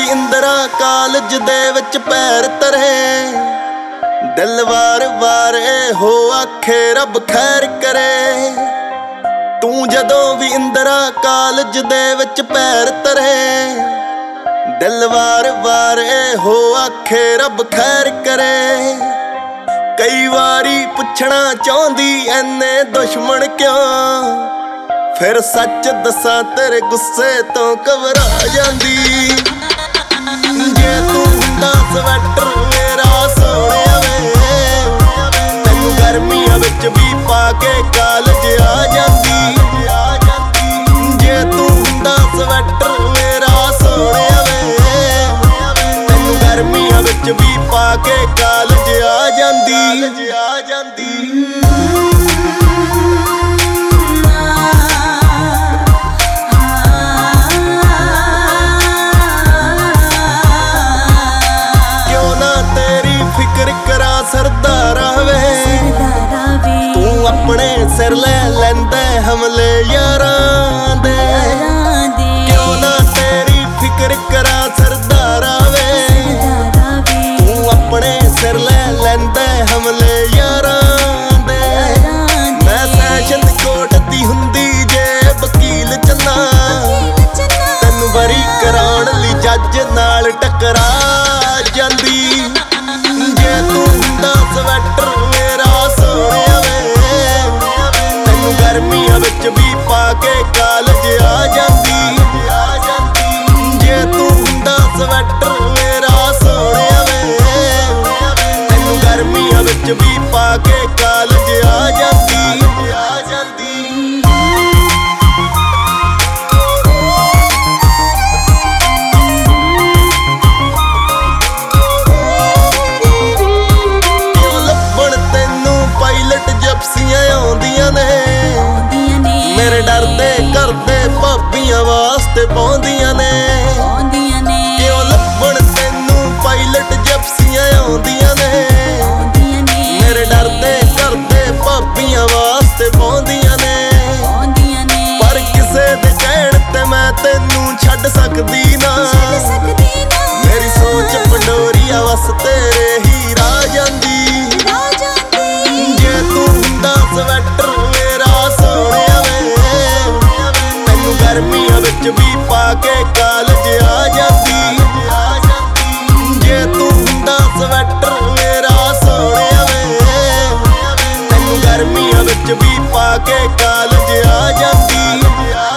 ਵੀ Indira college ਦੇ ਵਿੱਚ ਪੈਰ ਧਰੇ, ਦਿਲ ਵਾਰ-ਵਾਰ ਹੋ ਆਖੇ ਰੱਬ ਖੈਰ ਕਰੇ। ਤੂੰ ਜਦੋਂ ਵੀ ਇੰਦਰਾ ਕਾਲਜ ਦੇ ਵਿੱਚ ਪੈਰ ਧਰੇ, ਦਿਲ ਵਾਰ-ਵਾਰ ਹੋ ਆਖੇ ਰੱਬ ਖੈਰ ਕਰੇ। ਕਈ ਵਾਰੀ ਪੁੱਛਣਾ ਚਾਹੁੰਦੀ ਐਨੇ ਦੁਸ਼ਮਣ ਕਿਉਂ, ਫਿਰ ਸੱਚ ਦੱਸਾਂ ਤੇਰੇ ਗੁੱਸੇ ਤੋਂ ਘਬਰਾ ਜਾਂਦੀ। ਜੇ ਤੂੰ ਹੁੰਦਾ ਸਵੈਟਰ ਮੇਰਾ ਸੋਹਣਿਆ ਵੇ, ਤੈਨੂੰ ਗਰਮੀਆਂ ਵਿੱਚ ਵੀ ਪਾ ਕੇ ਕਾਲਜ ਆ ਜਾਂਦੀ। ਜੇ ਤੂੰ ਹੁੰਦਾ ਸਵੈਟਰ ਮੇਰਾ ਸੋਹਣਿਆ ਵੇ, ਤੈਨੂੰ ਗਰਮੀਆਂ ਵਿੱਚ ਵੀ ਪਾ ਕੇ ਕਾਲਜ ਆ ਜਾਂਦੀ। ਫਿਕਰ ਕਰਾਂ ਸਰਦਾਰਾ ਵੇ, ਤੂੰ ਆਪਣੇ ਸਿਰ ਲੈ ਲੈਂਦਾ ਹਮਲੇ ਯਾਰਾਂ ਦੇ। ਕਿਉਂ ਨਾ ਤੇਰੀ ਫਿਕਰ ਕਰਾਂ ਸਰਦਾਰਾ ਵੇ, ਤੂੰ ਆਪਣੇ ਸਿਰ ਲੈ ਲੈਂਦਾ ਹਮਲੇ ਯਾਰਾਂ ਦੇ। ਮੈਂ ਸੈਸ਼ਨ ਕੋਰਟ ਦੀ ਹੁੰਦੀ ਜੇ ਵਕੀਲ ਚੰਨਾ, ਤੈਨੂੰ ਬਰੀ ਕਰਾਉਣ ਲਈ ਜੱਜ ਨਾਲ ਟਕਰਾ ਜਾਂਦੀ। ਜੇ ਤੂੰ ਹੁੰਦਾ ਸਵੈਟਰ ਮੇਰਾ ਸੋਹਣਿਆ ਵੇ, ਤੈਨੂੰ ਗਰਮੀਆਂ ਵਿੱਚ ਵੀ ਪਾ ਕੇ ਕਾਲਜ ਆ ਜਾਂਦੀ। ਜੇ ਤੂੰ ਹੁੰਦਾ ਸਵੈਟਰ ਮੇਰਾ ਸੋਹਣਿਆ ਵੇ, ਤੈਨੂੰ ਗਰਮੀਆਂ ਵਿੱਚ ਵੀ ਪਾ ਕੇ ਕਾਲਜ ਆ ਜਾਂਦੀ। ਆਉਂਦੀਆਂ ਨੇ ਮੇਰੇ ਡਰਦੇ ਕਰਦੇ ਭਾਬੀਆਂ ਵਾਸਤੇ ਪਾਉਂਦੀਆਂ ਨੇ। ਕਿਉਂ ਲੱਭਣ ਤੈਨੂੰ ਪਾਇਲਟ ਜਿਪਸੀਆਂ ਆਉਂਦੀਆਂ ਨੇ, ਮੇਰੇ ਡਰਦੇ ਕਰਦੇ ਭਾਬੀਆਂ ਵਾਸਤੇ ਪਾਉਂਦੀਆਂ ਨੇ। ਪਰ ਕਿਸੇ ਦੇ ਕਹਿਣ ਤੇ ਮੈਂ ਤੈਨੂੰ ਛੱਡ ਸਕਦੀ ਨਾ, ਮੇਰੀ ਸੋਚ ਪੰਡੋਰੀਆ ਵਸ ਤੇਰੇ ਹੀ ਰਾਹ ਜਾਂਦੀ। ਜੇ ਤੂੰ ਹੁੰਦਾ ਸਵੈਟਰ ਮੇਰਾ ਸੋਹਣਿਆ ਵੇ, ਤੈਨੂੰ ਗਰਮੀਆਂ ਵਿੱਚ ਵੀ ਪਾ ਕੇ ਕਾਲਜ ਆ ਜਾਂਦੀ। ਜੇ ਤੂੰ ਹੁੰਦਾ ਸਵੈਟਰ ਮੇਰਾ ਸੋਹਣਿਆ ਵੇ, ਤੈਨੂੰ ਗਰਮੀਆਂ ਵਿੱਚ ਵੀ ਪਾ ਕੇ ਕਾਲਜ ਆ ਜਾਂਦੀ।